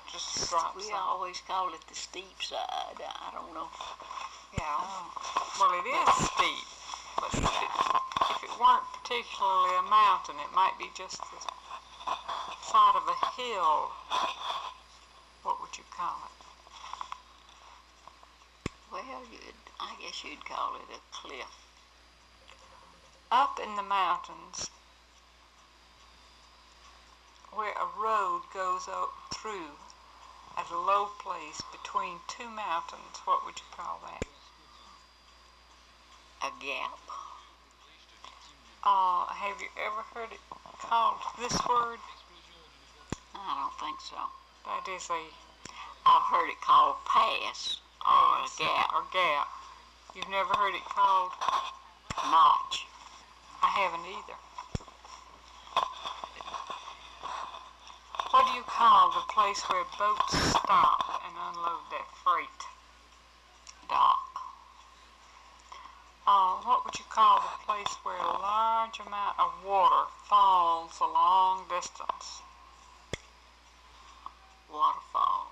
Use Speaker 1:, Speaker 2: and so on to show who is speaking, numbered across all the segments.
Speaker 1: just drop
Speaker 2: We
Speaker 1: some.
Speaker 2: always call it the steep side. I don't know.
Speaker 1: Yeah. Well, it is steep, but if it weren't particularly a mountain, it might be just the side of a hill. What would you call it?
Speaker 2: Well, I guess you'd call it a cliff.
Speaker 1: Up in the mountains, where a road goes up through at a low place between two mountains, what would you call that?
Speaker 2: A gap.
Speaker 1: Have you ever heard it called this word?
Speaker 2: I don't think so.
Speaker 1: That is a
Speaker 2: I've heard it called pass or a gap.
Speaker 1: Or gap. You've never heard it called?
Speaker 2: Notch.
Speaker 1: I haven't either. What do you call the place where boats stop and unload their freight?
Speaker 2: Dock.
Speaker 1: What would you call the place where a large amount of water falls a long distance?
Speaker 2: Waterfall.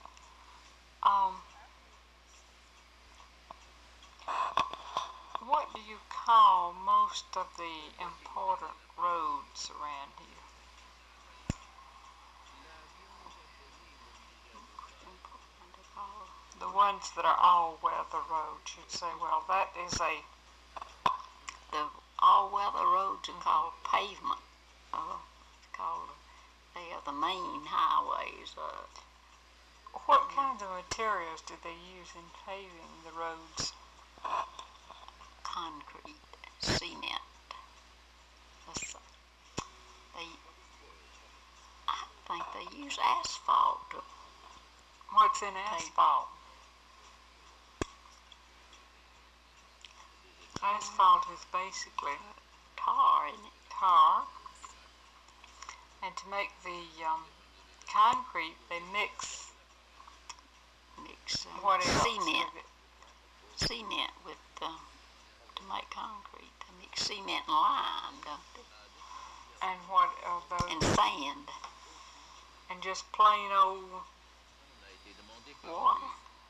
Speaker 1: What do you call most of the important roads around here? The ones that are all-weather roads. You'd say, well, that is
Speaker 2: The all-weather roads are called pavement. It's called. They are the main highways.
Speaker 1: What kinds of materials do they use in paving the roads?
Speaker 2: Concrete, cement. I think they use asphalt.
Speaker 1: What's in asphalt? Asphalt is basically
Speaker 2: Tar, isn't it?
Speaker 1: tar. And to make the concrete, they mix what else
Speaker 2: cement.
Speaker 1: with it?
Speaker 2: Cement with to make concrete. They mix cement and lime, don't they?
Speaker 1: And what are those?
Speaker 2: And sand.
Speaker 1: And just plain old
Speaker 2: Water.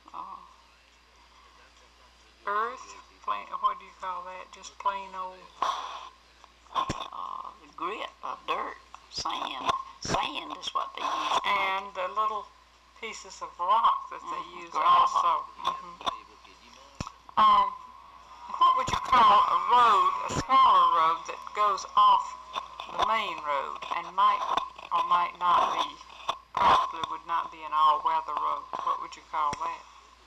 Speaker 1: earth? Plain, what do you call that? Just plain old
Speaker 2: Grit of dirt, sand. Sand is what they use.
Speaker 1: and the little pieces of rock that they use
Speaker 2: gravel.
Speaker 1: also. What would you call a road, a smaller road that goes off the main road and might or might not be, probably would not be an all-weather road? What would you call that?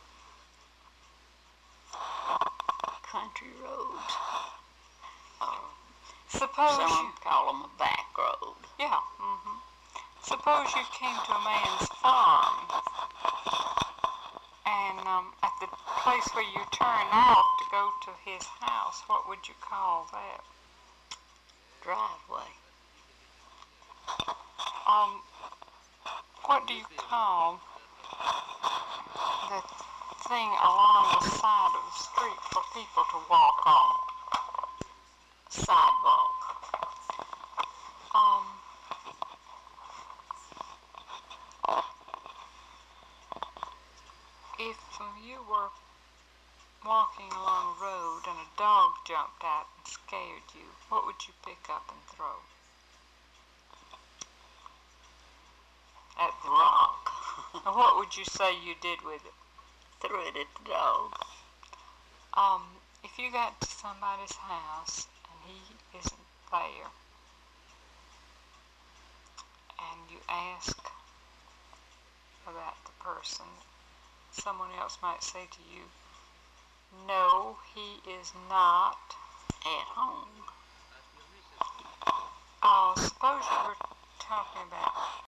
Speaker 2: Country roads.
Speaker 1: Suppose
Speaker 2: Some call them a back road.
Speaker 1: yeah. Suppose you came to a man's farm, and at the place where you turn off to go to his house, what would you call that?
Speaker 2: Driveway.
Speaker 1: What do you call the thing along the side of the street for people to walk on?
Speaker 2: Sidewalk.
Speaker 1: If you were walking along a road and a dog jumped out and scared you, what would you pick up and throw? At the dog. And what would you say you did with it?
Speaker 2: Threw it at the dog.
Speaker 1: If you got to somebody's house and he isn't there, and you ask about the person, someone else might say to you, no, he is not
Speaker 2: At home.
Speaker 1: suppose you were talking about